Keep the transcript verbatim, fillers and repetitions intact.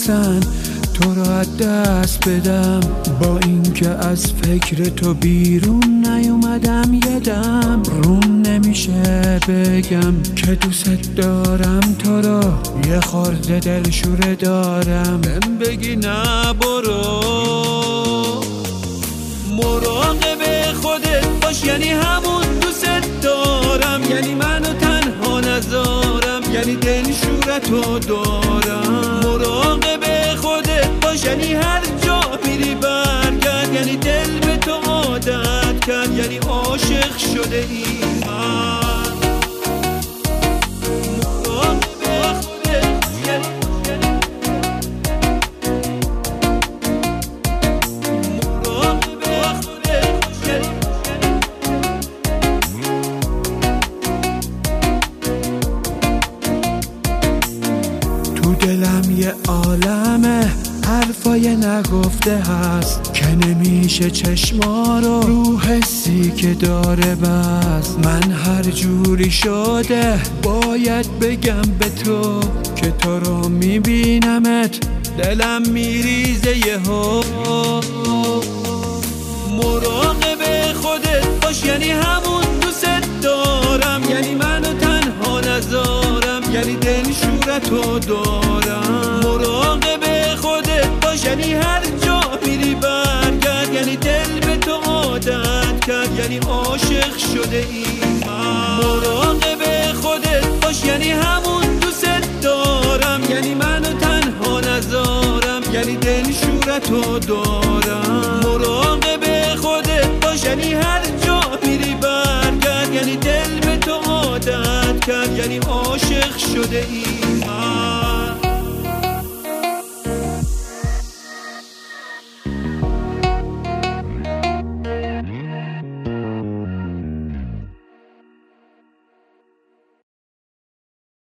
میترسن تو را از دست بدم. با اینکه از فکر تو بیرون نیومدم یه دم روم نمیشه بگم که دوست دارم تو را، یه خورده دلشوره دارم بهم بگی نه برو. مراقب خودت باش یعنی همون دوست دارم، یعنی منو تنها نذارم، یعنی دلشورتو دارم. مراقب خودت باش یعنی هر جا میری برگرد، یعنی دل به تو عادت کرد، یعنی عاشق شده ای من. تو دلم یه عالمه حرفای نگفته هست که نمیشه چشما رو رو حسی که داره بس. من هر جوری شده باید بگم به تو که تو رو میبینمت دلم میریزه یهو. مراقب خودت باش یعنی همون دوست دارم، یعنی منو تنها نذارم، یعنی دلشورتو دارم. مراقب خودت باش یعنی هر جا میری برگرد، یعنی دل به تو عادت کرد، یعنی عاشق شده ای من. مراقب خودت باش یعنی همون دوست دارم، یعنی منو تنها نذارم، یعنی دلشورتو دارم. مراقب خودت باش یعنی هر جا میری برگرد، یعنی دل به تو عادت کرد، یعنی عاشق شده ای من.